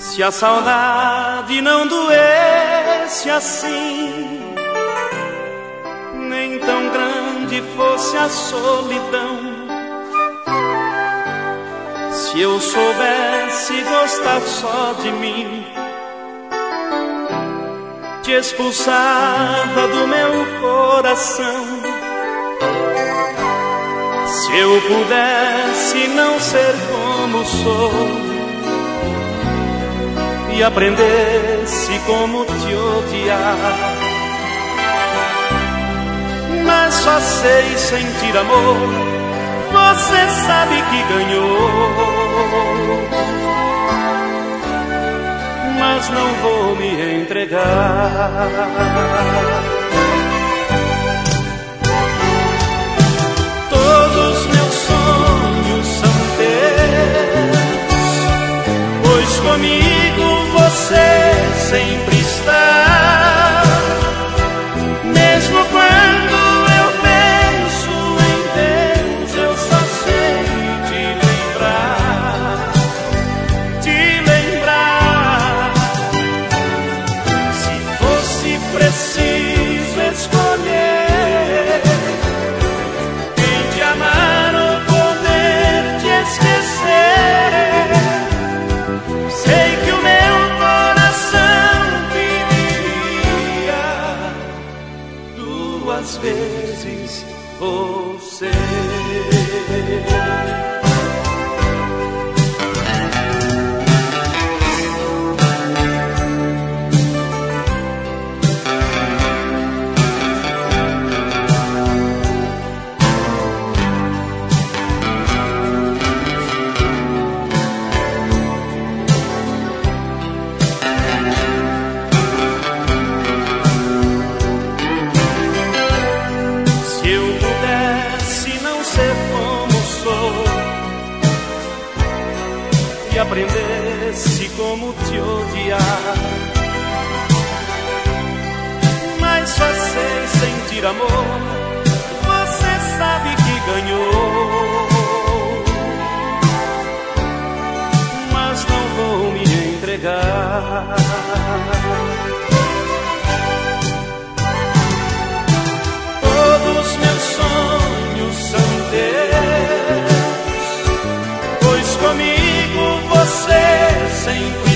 Se a saudade não doesse assim, nem tão grande fosse a solidão, se eu soubesse gostar só de mim, te expulsava do meu coração. Se eu pudesse não ser como sou e aprendesse como te odiar, mas só sei sentir amor, você sabe que ganhou, mas não vou me entregar. Todos meus sonhos são teus, pois comigo você sempre está. Mesmo quando eu penso em Deus, eu só sei te lembrar. Se fosse preciso escolher quem te amar ou poder te esquecer, sei que o meu coração pediria duas vezes você. Se eu pudesse não ser como sou e aprendesse como te odiar, mas só sei sentir amor, você sabe que ganhou, mas não vou me entregar. Todos meus sonhos são teus, pois comigo você sempre